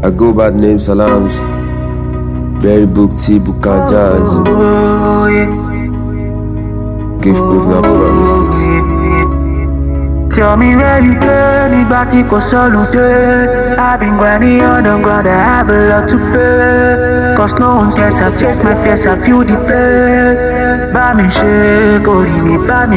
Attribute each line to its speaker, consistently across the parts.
Speaker 1: I go by the name Salams. Berry Book T Bukan Jazz. Give proof not promises.
Speaker 2: Tell me where you go, anybody go solo day. I've been grinding underground, I have a lot to pay. Cause no one cares, I face my fears, I feel the pain. Buy me shake, only me buy me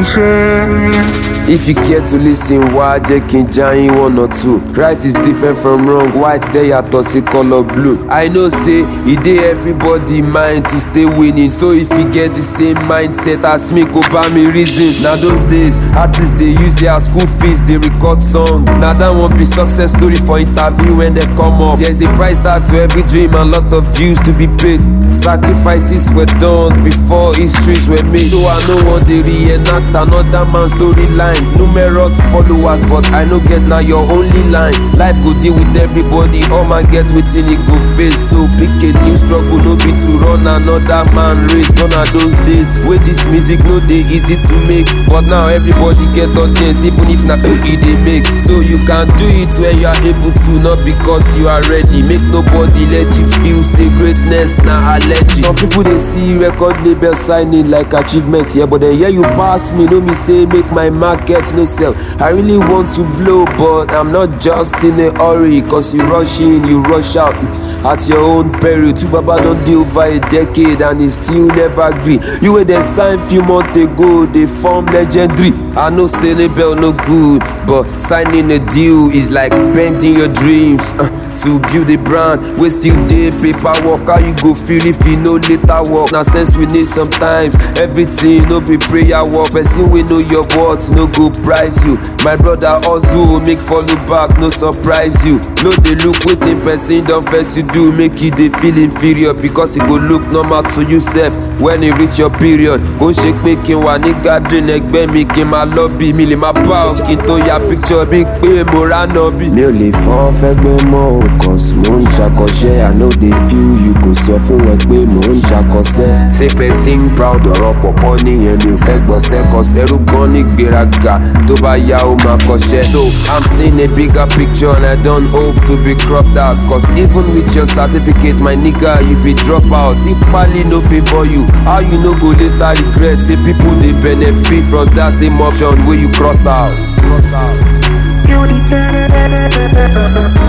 Speaker 2: shake.
Speaker 1: If you care to listen, why Jackie Jai 1 or 2? Right is different from wrong, white there ya toss a color blue. I know say, it dey everybody mind to stay winning. So if you get the same mindset as me, go buy me reason. Now those days, artists they use their school fees, they record song. Now that won't be success story for interview when they come up. There's a price tag to every dream and lot of dues to be paid. Sacrifices were done before histories were made. So I know one day reenact another man's storyline. Numerous followers, but I no get now your only line. Life go deal with everybody, all man get within it go face. So pick a new struggle, no be to run another man race. None of those days where this music no dey easy to make, but now everybody get audience, even if not it they make. So you can do it when you are able to, not because you are ready. Make nobody let you feel say greatness now allergy. Some people they see record label signing like achievement, yeah, but then yeah you pass me, no me say make my mark get no sell. I really want to blow, but I'm not just in a hurry. Cause you rush in, you rush out at your own peril. Two Baba don't deal over a decade and it still never agree. You were the sign few months ago, they form legendary. I know say label no good, but signing a deal is like bending your dreams to build a brand. We still dey paperwork, how you go feel if you know later work? Now sense we need sometimes, everything no be prayer work. Person we know your words no go price you. My brother also make follow back, no surprise you. No they look waiting person don't first you do, make you they feel inferior because it go look normal to yourself when it reach your period. Go shake making one nigga drink egbe making my lobby. Me le my power kito ya picture big pay mora nobi. Me only fall fegbe mo cause mo n ṣàkọsẹ́. I know they feel you go sọ fún ẹ pé mo n ṣàkọsẹ́. Say person proud ọ̀rọ̀ pọ̀pọ̀ nìyẹn mi ò fẹ́ gbọ́sẹ́ cause ẹrú gan ní gbéraga tó bá yá ó máa kọ́ṣẹ́. So I'm seeing a bigger picture and I don't hope to be cropped out. Cause even with your certificate my nigga you be drop out. If pali no favor you, how you no go later regret? Say people they benefit from that same option where you cross out.
Speaker 2: You the